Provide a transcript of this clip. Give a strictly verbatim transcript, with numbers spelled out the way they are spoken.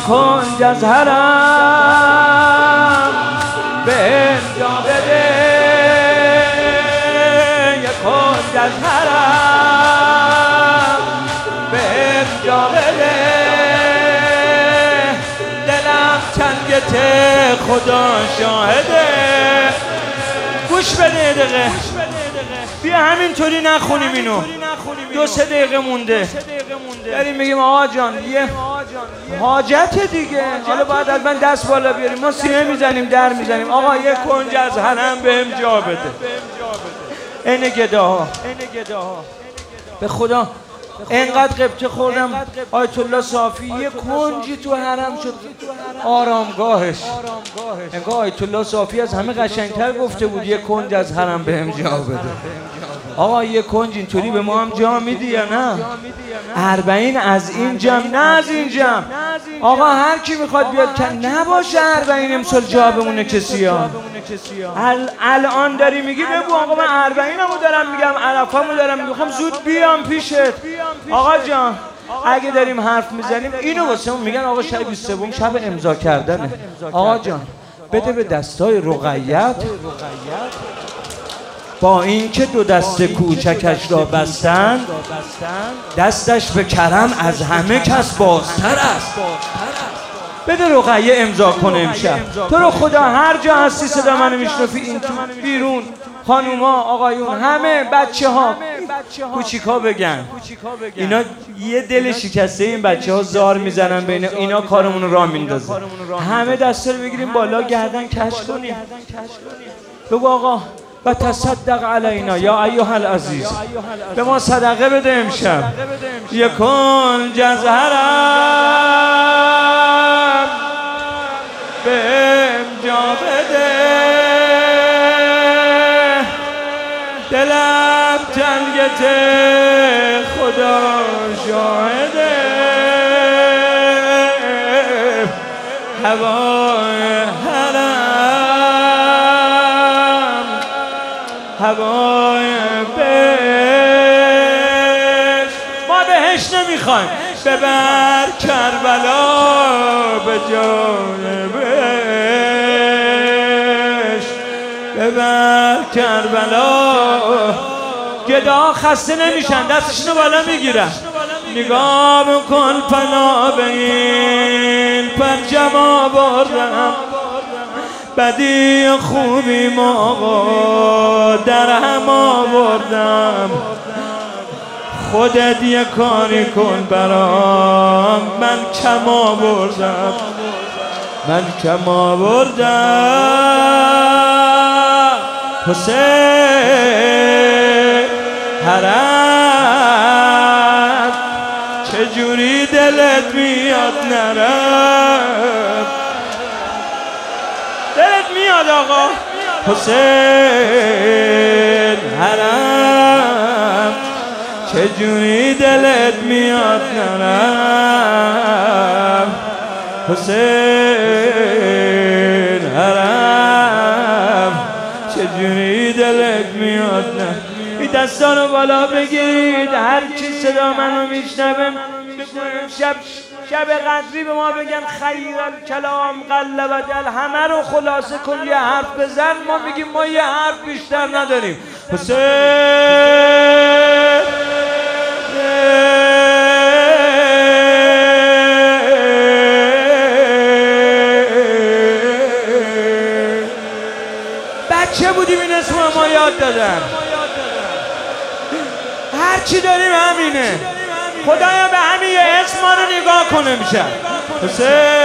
کنج از حرم به جا بده، یک کنج از حرم به جا بده، دلم چنگته خدا شاهده. گوش بده دقیقه، بیا همینطوری نخونیم اینو، دو سه دقیقه مونده داریم میگیم آقا جان یه حاجت دیگه، حالا باید از من دست بالا بیاریم، ما سینه میزنیم در میزنیم آقا یه کنج از حرم بهم جا بده. این گداها به خدا اینقدر قبطه خوردم آیت الله صافی یه کنجی تو حرم شد آرامگاهش. انگار آیت الله صافی از همه قشنگتر گفته بود یه کنج از حرم بهم جا بده. آقا یه کنج اینطوری به ما هم جا میدی یا نه؟ اربعین از این جمع نه از این جمع. آقا هر کی میخواد بیاد که نباشه اربعین امسال جا بمونه کسی ها. الان داری میگی بگو آقا من اربعینمو دارم میگم، عرفامو دارم میگم، زود بیام پیشت. آقا جان اگه داریم حرف میزنیم اینو واسه اون میگن آقا شب بیست و سوم شب امضا کردنه. آقا جان بده به دستای رقیت، با اینکه دو دست کوچکش را بستند دستش به کرم از همه کس بازتر است. بده رقیه امضا کنه امشب. تو رو خدا هر جا هستی صدا منو میشنفی، این تو بیرون خانوما آقایون همه بچه ها کوچیکا بگن اینا یه دل شکسته این بچه ها زار میزنن بین اینا کارمون رو راه میندازه. همه دستا رو بگیریم بالا گردن کش کنیم بگو آقا و تصدق علینا یا ایها العزیز، به ما صدقه بده امشب یه کنج از حرم بهم جا بده، دلم تنگته خدا شاهده، هوای حرم هوای بهش، ما بهش نمیخوایم، ببر کربلا به جای بهش، ببر کربلا. گدا خسته نمیشن دستشونو بالا میگیرن، نگاه کن پناه به این پرچم آوردم، بدی خوبی ما در هم آوردم، خودت یه کاری کن برام، من کم آوردم من کم آوردم. حسین حرم چجوری دلت میاد نرم، دلت میاد آقا حسین حرم چجوری دلت میاد نرم، حسین حرم چجوری دلت میاد نرم. این دستا رو بالا بگیرید، هر چی صدا منو میشنوه شب شب قدری به ما بگن خیر الکلام قل و دل، همه رو خلاصه کن یه حرف بزن، ما میگیم ما یه حرف بیشتر نداریم. حسین بچه بودیم این اسم ما یاد دادن، هر چی داریم همینه، خدایا به همین یه اسم ما رو نگاه کنه میشه. حسین